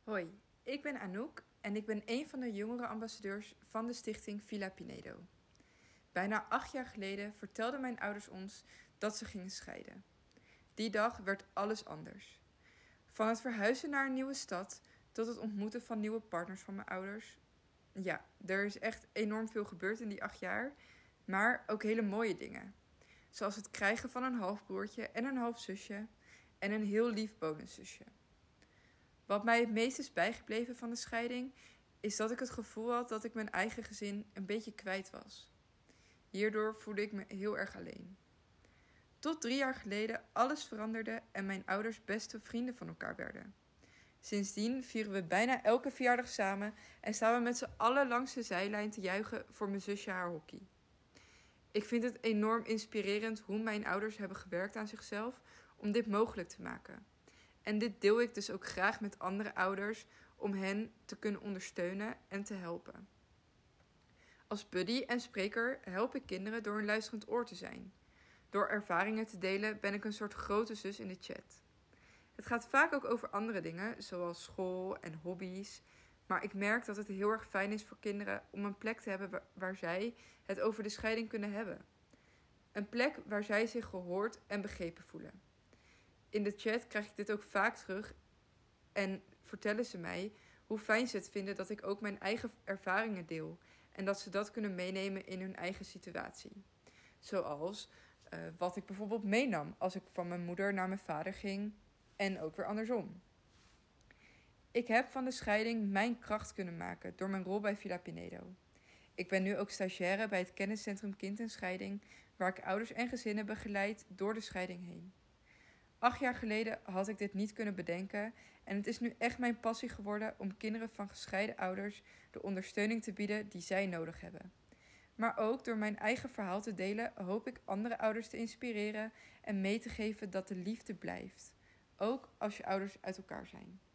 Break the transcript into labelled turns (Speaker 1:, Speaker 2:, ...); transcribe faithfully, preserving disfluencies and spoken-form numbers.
Speaker 1: Hoi, ik ben Anouk en ik ben een van de jongerenambassadeurs van de stichting Villa Pinedo. Bijna acht jaar geleden vertelden mijn ouders ons dat ze gingen scheiden. Die dag werd alles anders. Van het verhuizen naar een nieuwe stad tot het ontmoeten van nieuwe partners van mijn ouders. Ja, er is echt enorm veel gebeurd in die acht jaar, maar ook hele mooie dingen. Zoals het krijgen van een halfbroertje en een halfzusje en een heel lief bonuszusje. Wat mij het meest is bijgebleven van de scheiding, is dat ik het gevoel had dat ik mijn eigen gezin een beetje kwijt was. Hierdoor voelde ik me heel erg alleen. Tot drie jaar geleden alles veranderde en mijn ouders beste vrienden van elkaar werden. Sindsdien vieren we bijna elke verjaardag samen en staan we met z'n allen langs de zijlijn te juichen voor mijn zusje haar hockey. Ik vind het enorm inspirerend hoe mijn ouders hebben gewerkt aan zichzelf om dit mogelijk te maken. En dit deel ik dus ook graag met andere ouders om hen te kunnen ondersteunen en te helpen. Als buddy en spreker help ik kinderen door een luisterend oor te zijn. Door ervaringen te delen ben ik een soort grote zus in de chat. Het gaat vaak ook over andere dingen, zoals school en hobby's. Maar ik merk dat het heel erg fijn is voor kinderen om een plek te hebben waar zij het over de scheiding kunnen hebben. Een plek waar zij zich gehoord en begrepen voelen. In de chat krijg ik dit ook vaak terug en vertellen ze mij hoe fijn ze het vinden dat ik ook mijn eigen ervaringen deel. En dat ze dat kunnen meenemen in hun eigen situatie. Zoals uh, wat ik bijvoorbeeld meenam als ik van mijn moeder naar mijn vader ging en ook weer andersom. Ik heb van de scheiding mijn kracht kunnen maken door mijn rol bij Villa Pinedo. Ik ben nu ook stagiaire bij het kenniscentrum Kind en Scheiding, waar ik ouders en gezinnen begeleid door de scheiding heen. Acht jaar geleden had ik dit niet kunnen bedenken en het is nu echt mijn passie geworden om kinderen van gescheiden ouders de ondersteuning te bieden die zij nodig hebben. Maar ook door mijn eigen verhaal te delen hoop ik andere ouders te inspireren en mee te geven dat de liefde blijft, ook als je ouders uit elkaar zijn.